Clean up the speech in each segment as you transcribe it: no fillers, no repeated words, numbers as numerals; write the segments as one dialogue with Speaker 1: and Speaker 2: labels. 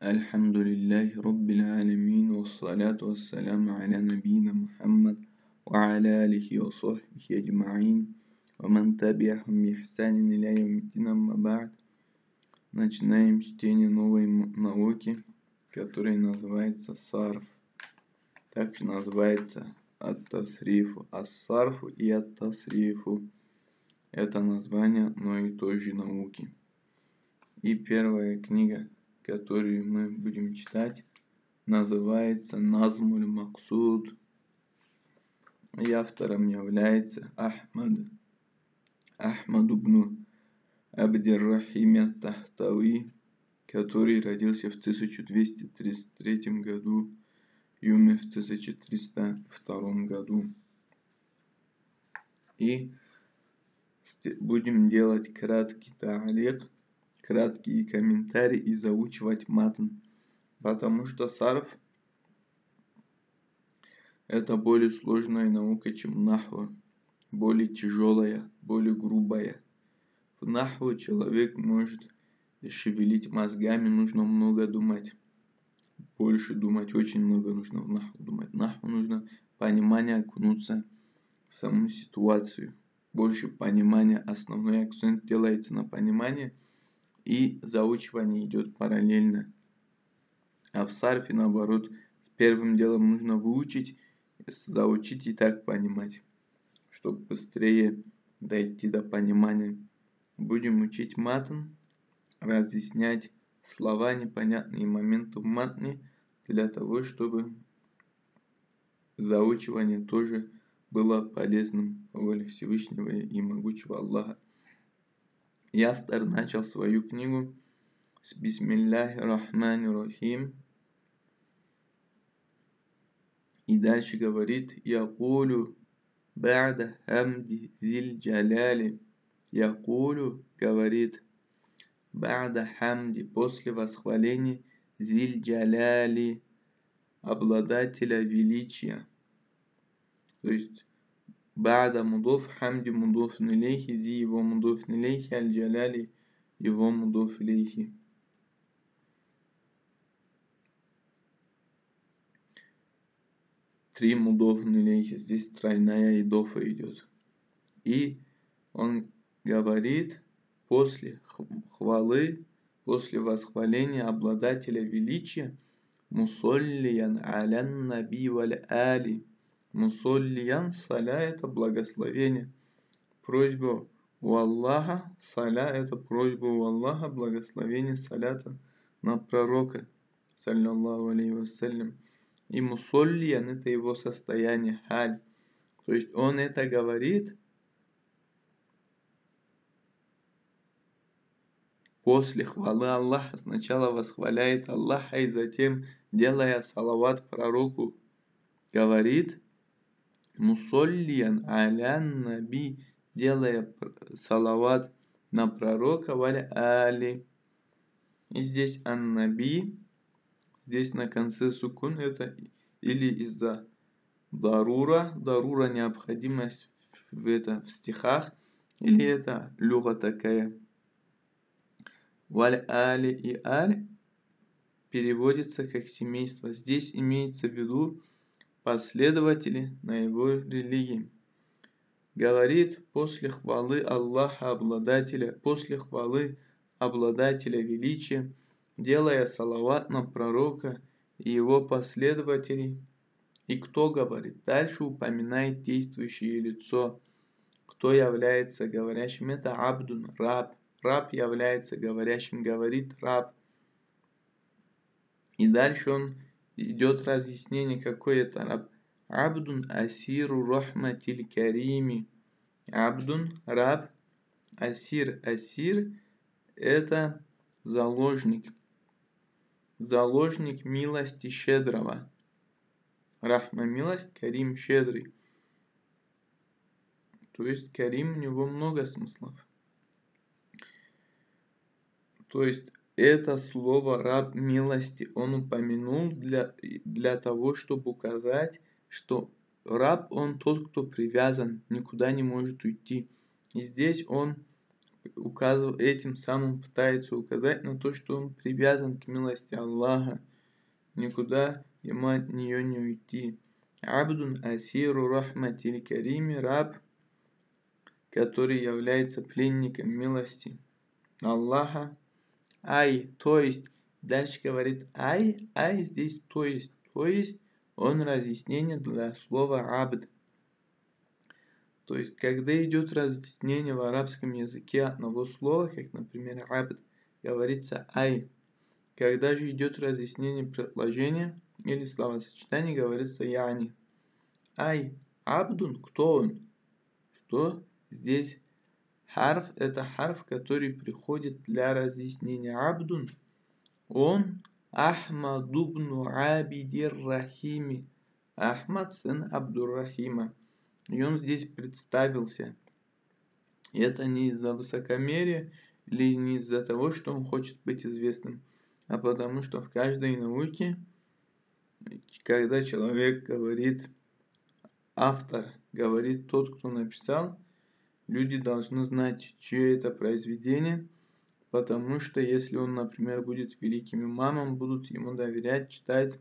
Speaker 1: الحمد لله رب العالمين والصلاة والسلام على نبينا محمد وعلى آله وصحبه أجمعين ومن تبعهم بإحسان إلى يوم الدين. أما بعد, начинаем чтение новой науки, которая называется сарф. Также называется ат-тасрифу. Ас-сарфу и ат-тасрифу – это название одной и той же науки. И первая книга, которую мы будем читать, называется Назмуль Максуд. И автором является Ахмад ибн Абдир-Рахим ат-Тахтави, который родился в 1233 году и умер в 1302 году. И будем делать краткий та'лик, краткие комментарии и заучивать матн, потому что сарф это более сложная наука, чем нахва, более тяжелая, более грубая. В нахву человек может шевелить мозгами, нужно много думать, больше думать, очень много нужно в нахву думать. Нахву нужно понимание, окунуться в саму ситуацию, больше понимания, основной акцент делается на понимание, и заучивание идет параллельно. А в сарфе наоборот, первым делом нужно выучить, заучить и так понимать, чтобы быстрее дойти до понимания. Будем учить матн, разъяснять слова, непонятные моменты в матне, для того, чтобы заучивание тоже было полезным по воле Всевышнего и могучего Аллаха. И автор начал свою книгу с Бисмилляхи рахмани рахим. И дальше говорит: Якулю ба'да хамди зиль джаляли. Якулю говорит, ба'да хамди после восхваления, зиль джаляли обладателя величия. То есть ба'да мудоф, хамди мудоф илейхи, зи его мудоф илейхи, аль джаляли его мудоф илейхи. Три мудоф илейхи, здесь тройная идофа идет. И он говорит после хвалы, после восхваления обладателя величия, мусоллиян алян наби валь али. Мусоллиян, саля это благословение, просьба у Аллаха, саля это просьба у Аллаха, благословение салята на пророка, саллаллаху алейхи вассалям. И мусоллиян это его состояние, халь. То есть он это говорит после хвалы Аллаха, сначала восхваляет Аллаха и затем, делая салават пророку, говорит мусоллиян алян наби, делая салават на пророка, валь али. И здесь ан-наби, здесь на конце сукун, это или из-за дарура необходимость в стихах, или это люга такая. Валь али и аль переводится как семейство. Здесь имеется в виду последователи на его религии. Говорит после хвалы Аллаха, после хвалы обладателя величия, делая салават на пророка и его последователей. И кто говорит? Дальше упоминает действующее лицо. Кто является говорящим? Это абдун, раб. Раб является говорящим, говорит раб. И дальше он идет разъяснение, какой это раб. Абдун асиру рахматиль карими. Абдун, раб, асир это заложник. Заложник милости щедрого. Рахма милость, карим щедрый. То есть карим у него много смыслов. То есть это слово раб милости он упомянул для того, чтобы указать, что раб он тот, кто привязан, никуда не может уйти. И здесь он этим самым пытается указать на то, что он привязан к милости Аллаха. Никуда ему от нее не уйти. Абдун асиру рахматиль карими, раб, который является пленником милости Аллаха. Ай, то есть, дальше говорит ай здесь то есть он разъяснение для слова абд. То есть, когда идет разъяснение в арабском языке одного слова, как, например, абд, говорится ай. Когда же идет разъяснение предложения или словосочетания, говорится яни. Ай, абдун, кто он? Что здесь харф, это харф, который приходит для разъяснения. Абдун, он Ахмадубну Абидир Рахими. Ахмад, сын Абдуррахима. И он здесь представился. И это не из-за высокомерия или не из-за того, что он хочет быть известным, а потому что в каждой науке, когда человек говорит, автор говорит тот, кто написал, люди должны знать, чье это произведение, потому что если он, например, будет великим имамом, будут ему доверять, читать,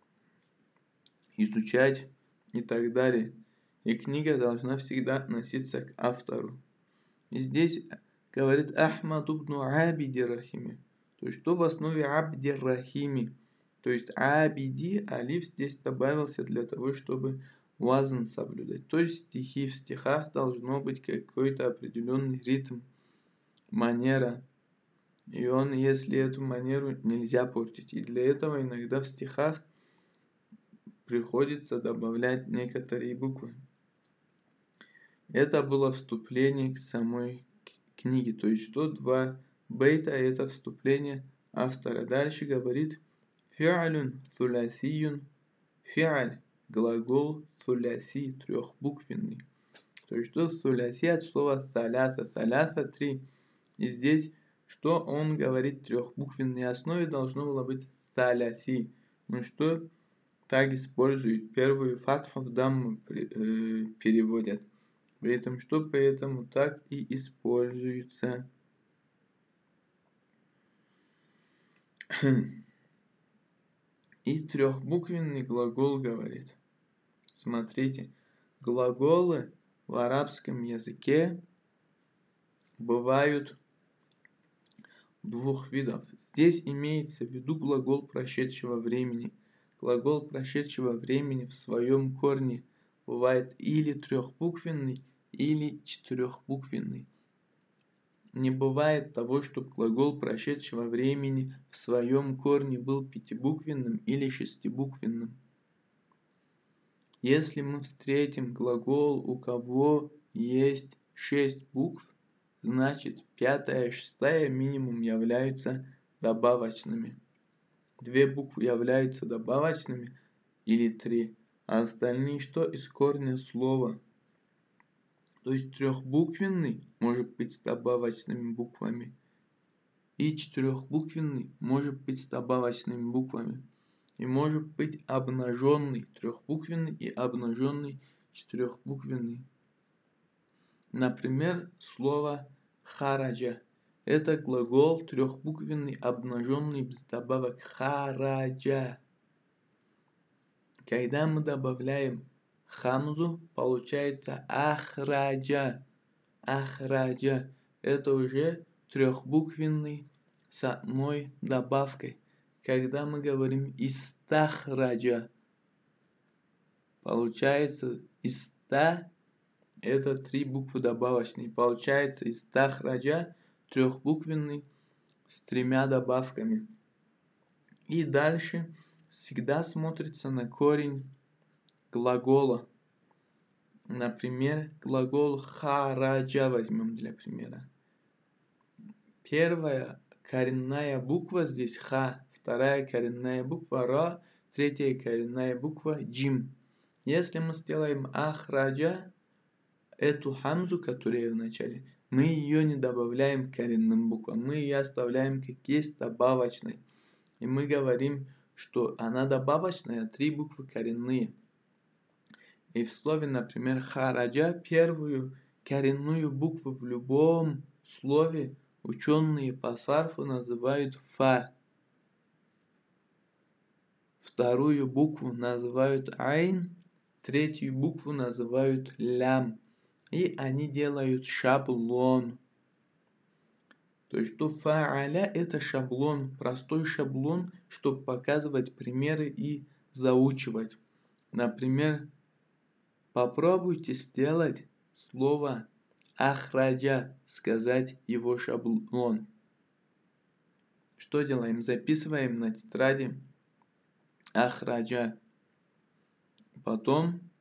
Speaker 1: изучать и так далее. И книга должна всегда относиться к автору. И здесь говорит Ахмад ибн Абиди Рахими. То есть, что в основе Абди Рахими? То есть, Абиди, алиф здесь добавился для того, чтобы вазн соблюдать. То есть, стихи в стихах должно быть какой-то определенный ритм, манера. И он, если эту манеру нельзя портить. И для этого иногда в стихах приходится добавлять некоторые буквы. Это было вступление к самой книге. То есть, что два бейта, это вступление автора. Дальше говорит фи'алюн thuлясиюн. Фи'аль, глагол thuляси, трехбуквенный. То есть, что thuляси от слова саляса. Саляса 3. И здесь, что он говорит, трехбуквенной основе должно было быть саляси. Ну что так используют. Первую фатху в дамму переводят. Поэтому так и используется. И трехбуквенный глагол говорит. Смотрите, глаголы в арабском языке бывают двух видов. Здесь имеется в виду глагол прошедшего времени. Глагол прошедшего времени в своем корне бывает или трехбуквенный, или четырехбуквенный. Не бывает того, чтобы глагол прошедшего времени в своем корне был пятибуквенным или шестибуквенным. Если мы встретим глагол, у кого есть 6 букв, значит 5 и 6 минимум являются добавочными. 2 буквы являются добавочными или 3, а остальные что из корня слова. То есть трехбуквенный может быть с добавочными буквами. И четырехбуквенный может быть с добавочными буквами. И может быть обнаженный трехбуквенный и обнаженный четырехбуквенный. Например, слово хараджа. Это глагол трехбуквенный, обнаженный без добавок хараджа. Когда мы добавляем хамзу, получается ахраджа. Ахраджа. Это уже трехбуквенный с одной добавкой. Когда мы говорим истахраджа, получается иста, это 3 буквы добавочные. Получается истахраджа трехбуквенный с 3 добавками. И дальше всегда смотрится на корень глагола. Например, глагол хараджа возьмем для примера. Первая коренная буква здесь ха, вторая коренная буква ра, третья коренная буква джим. Если мы сделаем ахраджа, эту хамзу, которая в начале, мы ее не добавляем к коренным буквам, мы ее оставляем как есть добавочной. И мы говорим, что она добавочная, 3 буквы коренные. И в слове, например, хараджа, первую коренную букву в любом слове ученые по сарфу называют фа. Вторую букву называют айн, третью букву называют лям. И они делают шаблон. То есть, что фааля это шаблон, простой шаблон, чтобы показывать примеры и заучивать. Например, попробуйте сделать слово ахраджа, сказать его шаблон. Что делаем? Записываем на тетради ахраджа. Потом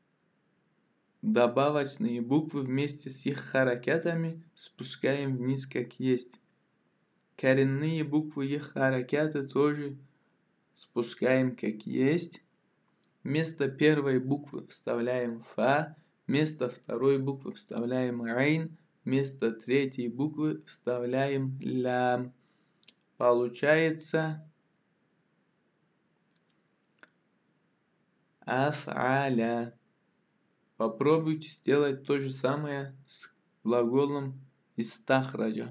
Speaker 1: добавочные буквы вместе с их харакятами спускаем вниз как есть. Коренные буквы и их харакяты тоже спускаем как есть. Вместо первой буквы вставляем фа, вместо второй буквы вставляем айн, вместо третьей буквы вставляем лям. Получается аф'аля. Попробуйте сделать то же самое с глаголом истахраджа.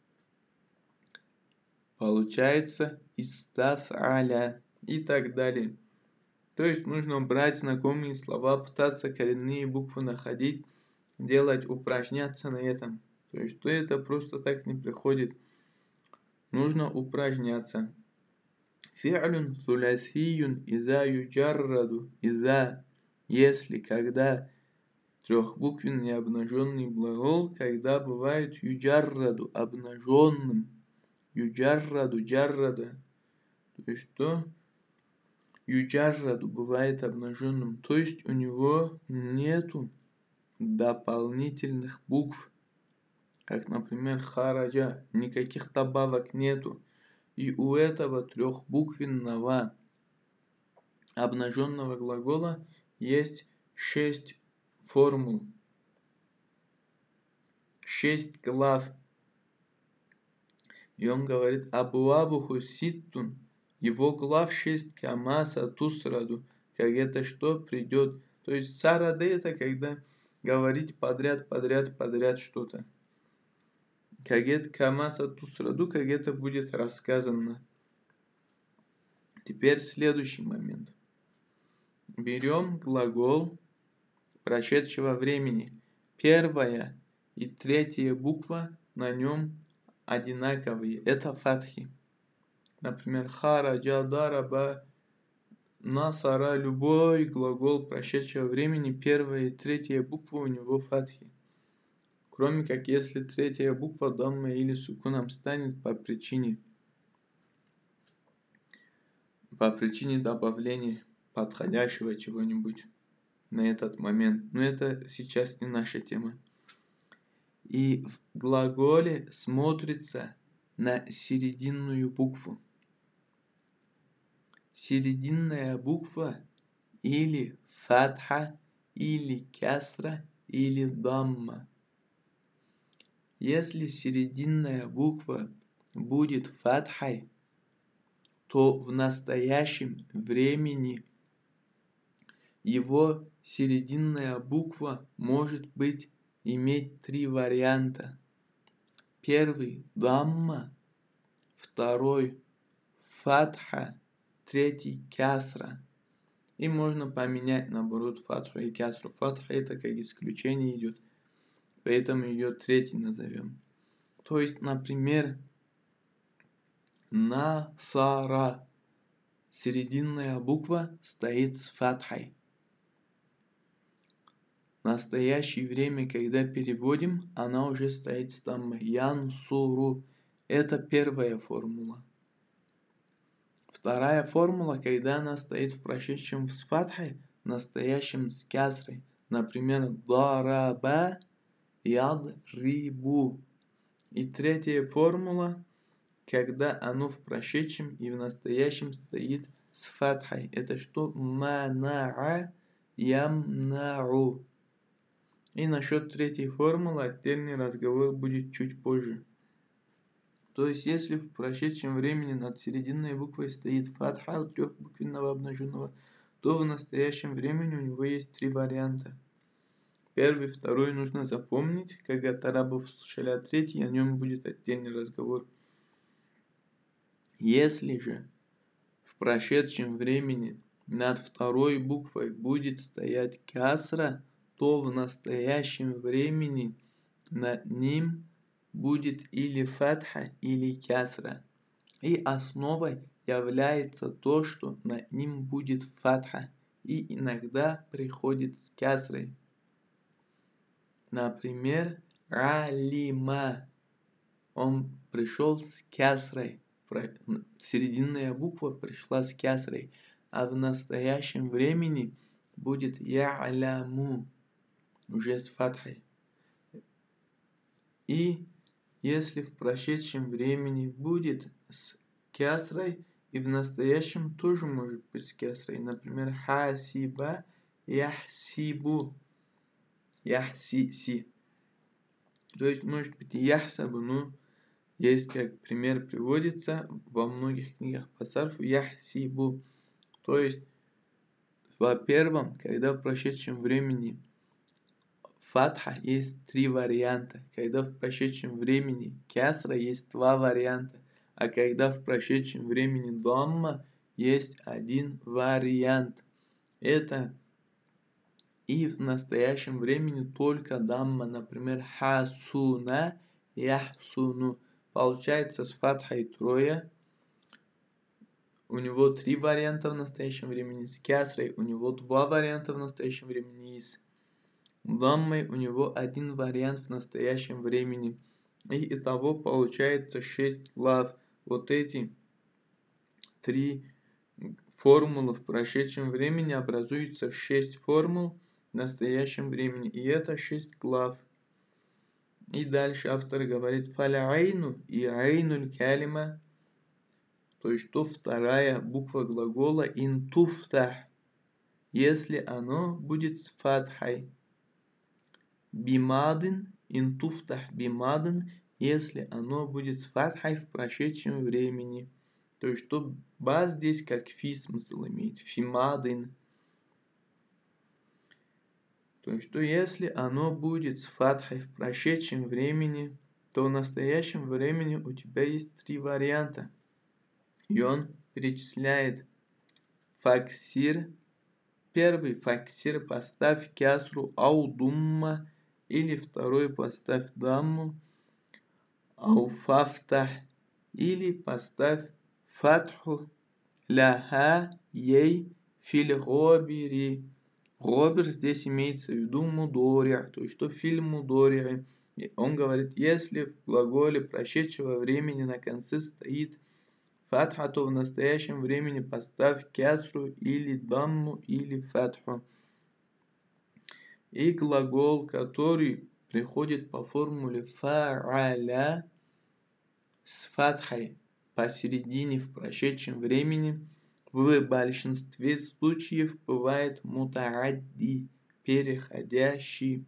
Speaker 1: Получается истаф'аля и так далее. То есть нужно брать знакомые слова, пытаться коренные буквы находить, делать, упражняться на этом. То есть что это просто так не приходит. Нужно упражняться. Фи'люн сулясиюн иза юджарраду иза. Если, когда трехбуквенный обнаженный глагол, когда бывает юджарраду обнаженным. Юджарраду, джаррада. То есть что? Юджарраду бывает обнаженным. То есть у него нету дополнительных букв. Как, например, хараджа. Никаких добавок нету. И у этого трехбуквенного обнаженного глагола есть 6 формул. 6 глав. И он говорит, абуабуху ситтун. Его глав 6 камаса тусраду. Как это что придет. То есть сарады это когда говорить подряд что-то. Как это камаса тусраду, как это будет рассказано. Теперь следующий момент. Берем глагол прошедшего времени. Первая и третья буква на нем одинаковые. Это фатхи. Например, хараджа, дараба, насара. Любой глагол прошедшего времени, первая и третья буква у него фатхи. Кроме как если третья буква дамма или сукуном станет по причине добавления подходящего чего-нибудь на этот момент. Но это сейчас не наша тема. И в глаголе смотрится на серединную букву. Серединная буква или фатха, или кясра, или дамма. Если серединная буква будет фатхой, то в настоящем времени его серединная буква может иметь 3 варианта. Первый дамма, второй фатха, третий кясра. И можно поменять наоборот фатху и кясру. Фатха это как исключение идет. Поэтому ее третий назовем. То есть, например, насара. Серединная буква стоит с фатхой. В настоящее время, когда переводим, она уже стоит с даммой. Янсуру. Это первая формула. Вторая формула, когда она стоит в прошедшем с фатхой, в настоящем с кясрой. Например, дараба, ядрибу. И третья формула, когда оно в прошедшем и в настоящем стоит с фатхой. Это что? Мана'a, ямнa'у. И насчет третьей формулы отдельный разговор будет чуть позже. То есть, если в прошедшем времени над серединной буквой стоит фатха у трехбуквенного обнаженного, то в настоящем времени у него есть 3 варианта. Первый, второй нужно запомнить. Когда Тарабов слушали, а третий, о нем будет отдельный разговор. Если же в прошедшем времени над второй буквой будет стоять касра, то в настоящем времени над ним будет или фатха, или касра. И основой является то, что над ним будет фатха, и иногда приходит с касрой. Например, алима. Он пришел с касрой. Серединная буква пришла с касрой. А в настоящем времени будет я'ляму. Уже с фатхой. И если в прошедшем времени будет с касрой, и в настоящем тоже может быть с касрой. Например, хасиба, яхсибу, яхсиси. То есть может быть и яхсабу, но есть как пример приводится во многих книгах по сарфу яхсибу. То есть, во-первых, когда в прошедшем времени фатха есть 3 варианта. Когда в прошедшем времени касра есть 2 варианта. А когда в прошедшем времени дамма есть 1 вариант. Это и в настоящем времени только дамма. Например, хасуна, яхсуну. Получается с фатхой трое. У него 3 варианта в настоящем времени. С касрой у него 2 варианта в настоящем времени. И с даммой у него 1 вариант в настоящем времени. И итого получается 6 глав. Вот эти 3 формулы в прошедшем времени образуются в 6 формул в настоящем времени. И это 6 глав. И дальше автор говорит фаля-айну и айнуль калима. То есть, что вторая буква глагола интуфтах, если оно будет с фатхой. Бимадин, интуфтах бимадин, если оно будет с фатхой в прошедшем времени. То есть, что ба здесь как фи смысл имеет. Фимадин. То есть, что если оно будет с фатхой в прошедшем времени, то в настоящем времени у тебя есть 3 варианта. И он перечисляет факсир. Первый факсир поставь кясру аудумма, или второй поставь дамму ауфафтах, или поставь фатху ляха ей фил гобири. Гобир здесь имеется в виду мудори, то есть что фильм мудори. Он говорит, если в глаголе прошедшего времени на конце стоит фатха, то в настоящем времени поставь кясру или дамму или фатху. И глагол, который приходит по формуле фа'аля с фатхой посередине в прошедшем времени, в большинстве случаев бывает мутаадди, переходящий.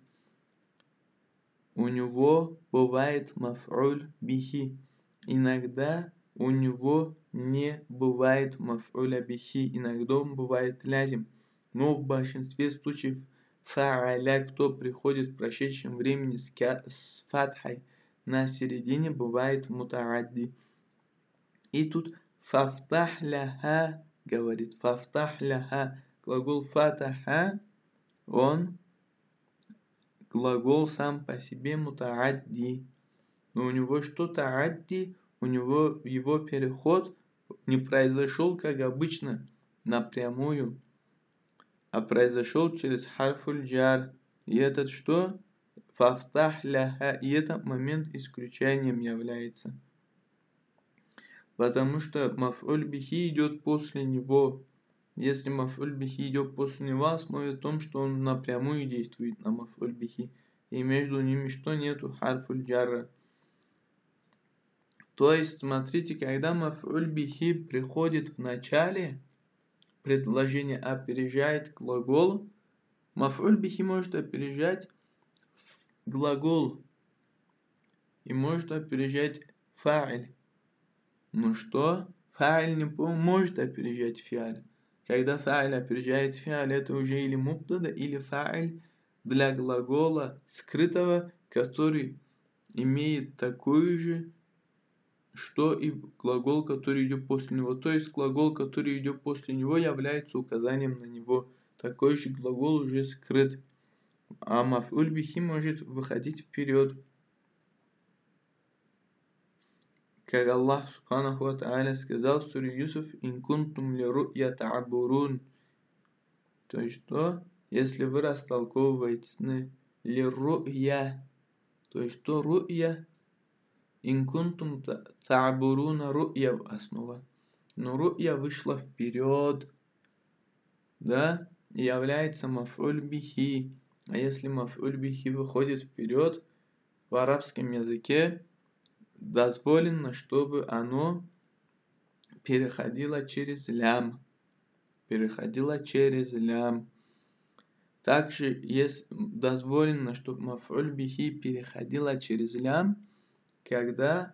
Speaker 1: У него бывает маф'уль бихи. Иногда у него не бывает маф'уля бихи. Иногда он бывает лязим. Но в большинстве случаев фа'аля, кто приходит в прошедшем времени с фатхой на середине, бывает мутаадди. И тут фафтах ляха говорит, фафтах ляха. Глагол фатаха, он глагол сам по себе мутаадди. Но у него что-то адди, у него его переход не произошел, как обычно, напрямую, а произошел через харфуль джар. И этот что? Фафтах ляха. И этот момент исключением является. Потому что маф'уль бихи идет после него. Если маф'уль бихи идет после него, основе в том, что он напрямую действует на маф'уль бихи. И между ними что нету? Харфуль джарра. То есть, смотрите, когда маф'уль бихи приходит в начале, предложение опережает глагол, маф'уль бихи может опережать глагол и может опережать фа'иль. Ну что? Фа'иль не может опережать фи'аль. Когда фа'иль опережает фи'аль, это уже или мубтада, или фа'иль для глагола скрытого, который имеет такую же, что и глагол, который идет после него. То есть глагол, который идет после него, является указанием на него. Такой же глагол уже скрыт. А маф'уль бихи может выходить вперед. Как Аллах Субханаху ва Тааля сказал в суре Юсуф: «Ин кунтум ли ру'я та'абурун». То есть что? Если вы растолковываете сны. Ли ру'я. То есть что ру'я? Ин кунтум та'абуруна ру'я основа. Но ру'я вышла вперед. Да? И является маф'уль бихи. А если маф'уль бихи выходит вперед, в арабском языке дозволено, чтобы оно переходило через лям. Также есть дозволено, чтобы маф'уль бихи переходило через лям, когда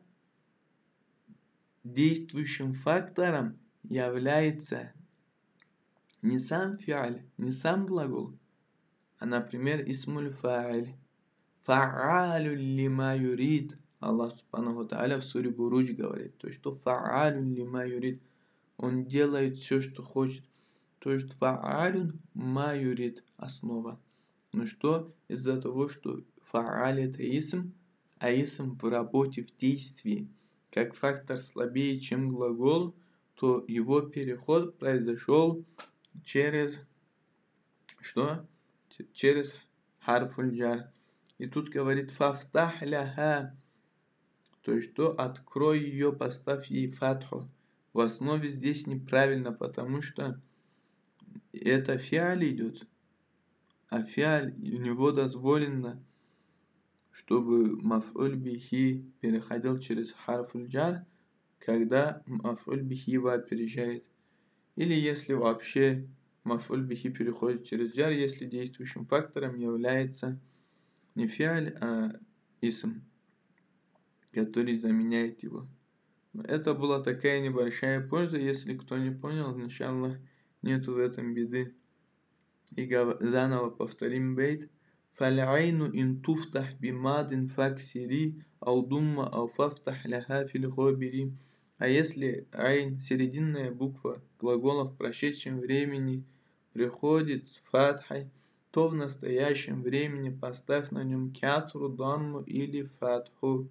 Speaker 1: действующим фактором является не сам фиаль, не сам глагол, а, например, исмуль фа'иль. Фа'алю лима юрид. Аллах Субханаху ва Тааля в суре Буруджь говорит, то есть что фа'алю лима юрид. Он делает все, что хочет. То есть фа'алюн ма юрид основа. Ну что? Из-за того, что фа'аль это исм, а исм в работе, в действии. Как фактор слабее, чем глагол, то его переход произошел через что? Через харфуль джар. И тут говорит фафтах ляха. То есть что? Открой ее, поставь ей фатху. В основе здесь неправильно, потому что это фиаль идет. А фиаль, у него дозволено, чтобы маф'уль бихи переходил через харфуль джар, когда маф'уль бихи его опережает. Или если вообще маф'уль бихи переходит через джар, если действующим фактором является не фиаль, а исм, который заменяет его. Это была такая небольшая польза. Если кто не понял, иншаллах, нету в этом беды. И заново повторим бейт. فالعين إن تفتح بماض فاكسري أو ضم أو فافتح لها في الخبر. А если айн, серединная буква глагола в прошедшем времени, приходит с фатхой, то в настоящем времени поставь на нем кясру, дамму или фатху.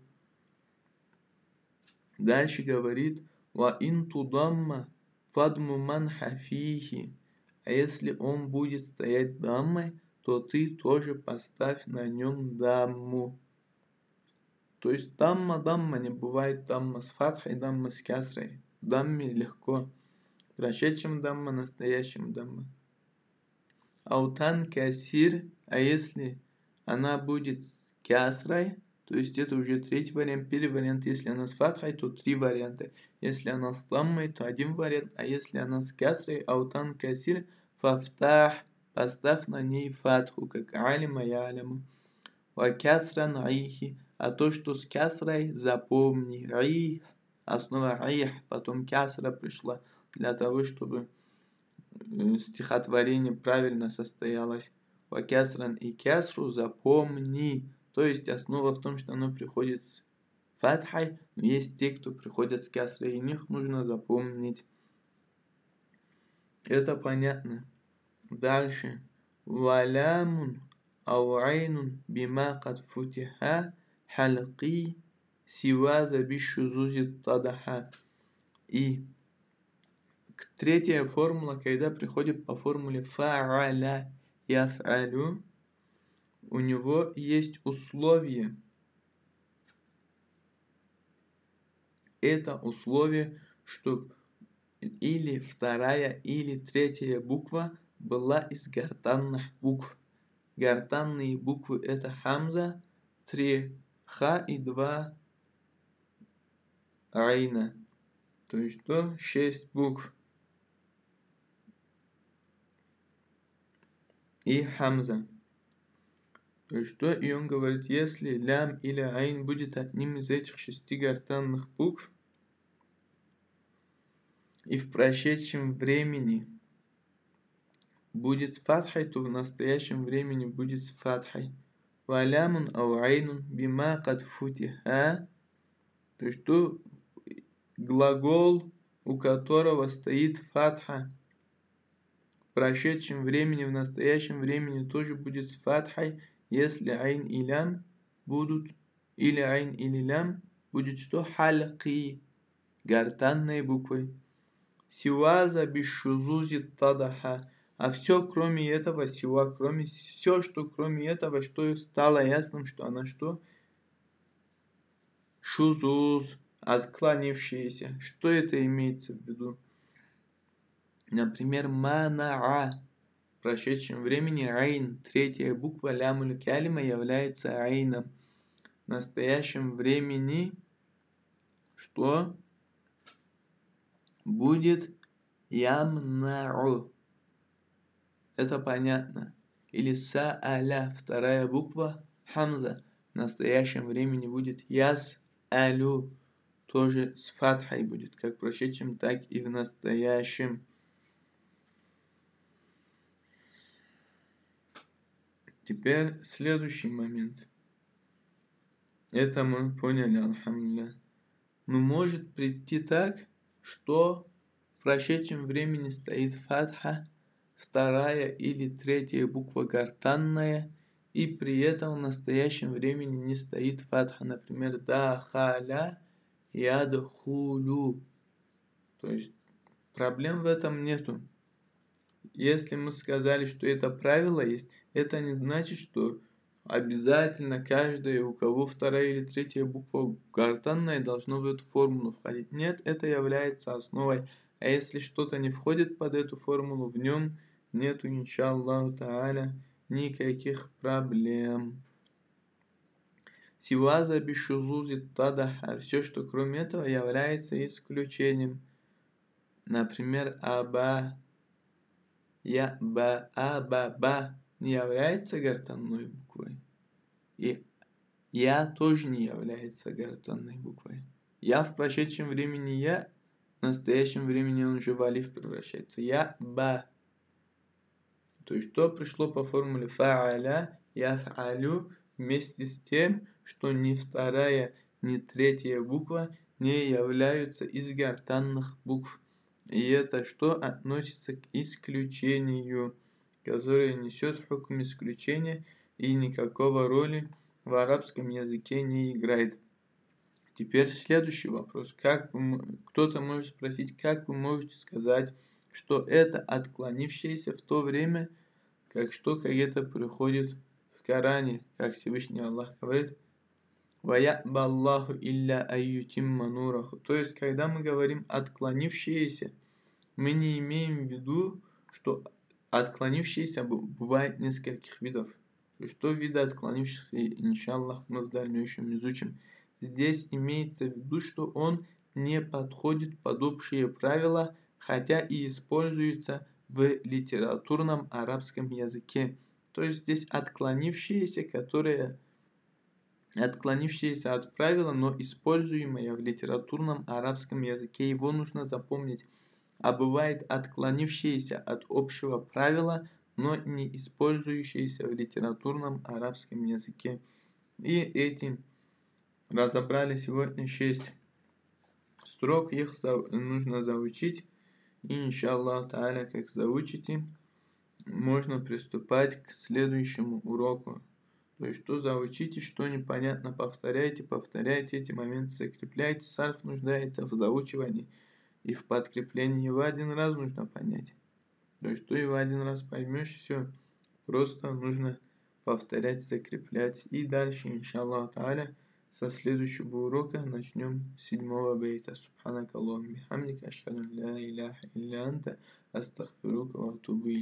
Speaker 1: Дальше говорит: «Ва ин тудамма фадму ман хафихи». А если он будет стоять даммой, то ты тоже поставь на нем дамму. То есть дамма не бывает дамма с фатхой, дамма с кясрой. В дамме легко. В прошедшем дамма, настоящем дамма. Аутан касир, а если она будет с кясрой, то есть это уже третий вариант. Первый вариант, если она с фатхой, то три варианта. Если она с даммой, то один вариант. А если она с кясрой, аутан касир, фафтах, поставь на ней фатху, как алима ялиму. Ва кясран айхи, а то, что с кясрой, запомни. Айх, основа айх, потом кясра пришла для того, чтобы стихотворение правильно состоялось. Ва кясран и кясру запомни. То есть основа в том, что оно приходит с фатхой, но есть те, кто приходят с кясрой, и них нужно запомнить. Это понятно. Дальше. Валямун ау айнун бима кад футиха халqи сиваза бишузузи тадаха. И третья формула, когда приходит по формуле фа'аля яф'алю, у него есть условие. Это условие, чтобы или вторая, или третья буква была из гортанных букв. Гортанные буквы это хамза, 3 ха и 2 айна. То есть что? 6 букв. И хамза. То есть что? И он говорит, если лям или айн будет одним из этих 6 гортанных букв, и в прошедшем времени будет с фатхой, то в настоящем времени будет с фатхой. Валямун ау айнун бима кад футиха. То есть то глагол, у которого стоит фатха. В прошедшем времени, в настоящем времени тоже будет с фатхой, если айн и лям будут, или айн или лям будет что? Халки, гортанной буквой. Сиваза бишузузи тадаха. А все, кроме этого, сива, все, что кроме этого, что стало ясным, что она что? Шузуз, отклонившиеся. Что это имеется в виду? Например, манаа. В прошедшем времени айн, третья буква лямуль калима является айном. В настоящем времени что? Будет ямнау. Это понятно. Или сааля, вторая буква хамза. В настоящем времени будет ясалю. Тоже с фатхой будет, как в прошедшем, так и в настоящем. Теперь следующий момент. Это мы поняли, алхамдулилlah. Но может прийти так, что в прошедшем времени стоит фатха, вторая или третья буква гортанная, и при этом в настоящем времени не стоит фатха. Например, дахаля ядхулю. То есть проблем в этом нету. Если мы сказали, что это правило есть, это не значит, что обязательно каждый, у кого вторая или третья буква гортанная, должно в эту формулу входить. Нет, это является основой. А если что-то не входит под эту формулу, в нем нету, иншаллаху тааля, никаких проблем. Сиваза бишузузи тадаха. Все, что кроме этого, является исключением. Например, аба. Ба не является гортанной буквой. И я тоже не является гортанной буквой. Я в прошедшем времени я, в настоящем времени он уже в алиф превращается. Я ба. То есть что пришло по формуле фа'аля, яф'алю, вместе с тем, что ни вторая, ни третья буква не являются из гортанных букв. И это что относится к исключению, которое несет хукм исключения и никакого роли в арабском языке не играет. Теперь следующий вопрос. Кто-то может спросить, как вы можете сказать, что это отклонившееся в то время, как это приходит в Коране, как Всевышний Аллах говорит, «Вая'ба Аллаху илля айютимма нураху». То есть, когда мы говорим «отклонившиеся», мы не имеем в виду, что отклонившиеся бывает нескольких видов. То есть, что виды отклонившихся, иншаллах, мы в дальнейшем изучим. Здесь имеется в виду, что он не подходит под общие правила, хотя и используется в литературном арабском языке. То есть здесь отклонившиеся от правила, но используемое в литературном арабском языке. Его нужно запомнить. А бывает отклонившиеся от общего правила, но не использующиеся в литературном арабском языке. И этим разобрали сегодня 6 строк, их нужно заучить. И иншаллах тааля, как заучите, можно приступать к следующему уроку. То есть, что заучите, что непонятно, повторяйте эти моменты, закрепляйте. Сарф нуждается в заучивании и в подкреплении. Его один раз нужно понять. То есть, что его один раз поймешь, все. Просто нужно повторять, закреплять. И дальше, иншаллах тааля, со следующего урока начнем с 7-го бейта. Субханакаллахумма бихамдика, ашхаду ан ла иляха илля анта, астагфирука ва атубу илейк.